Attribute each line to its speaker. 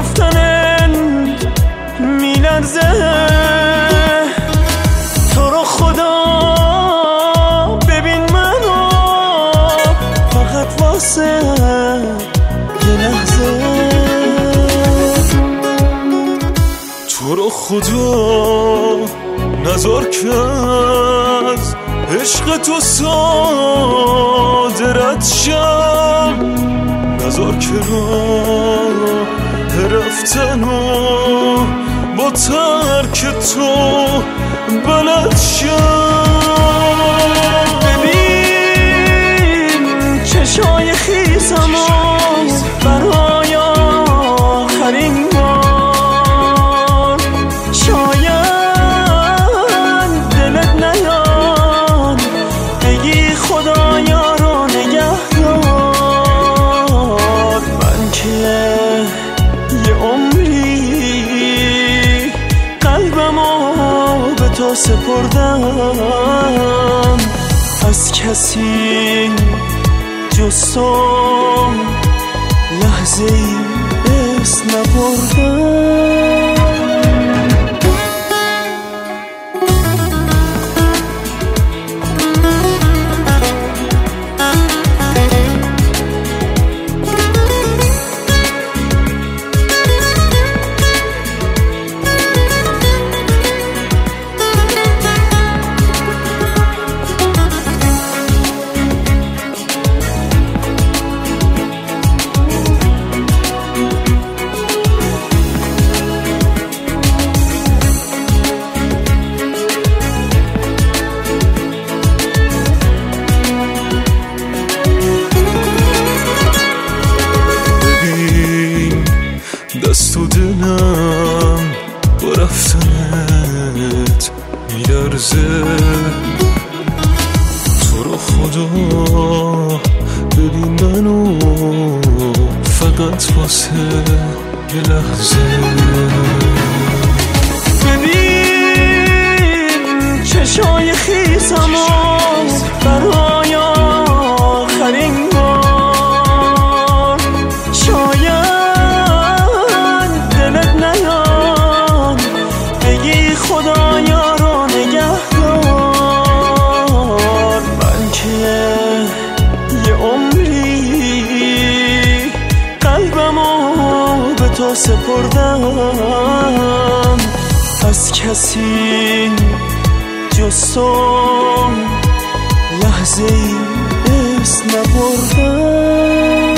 Speaker 1: رفتن میلرزه. تو رو خدا ببین منو فقط واسه یه لحظه. تو رو خدا نذار که از عشق تو صادرت شم، نذار که راه رفتنو با ترک تو بلد شم. ببین چشای خیسمو برای آخرین بار، شاید دلت نیاد بگی خدایا رو نگه دار. من که یه عمری قلبمو به تو سپردم، از کسی جز تو لحظه ای اسم نبردم. دست و دلم با رفتنت میلرزه. تو رو خدا ببین منو فقط واسه یه لحظه. ببین چشای خیسمو برای آخرین بار، شاید خدایا رو نگه دار. من که یه عمری قلبمو به تو سپردم، از کسی جز تو لحظه ای اسم نبردم.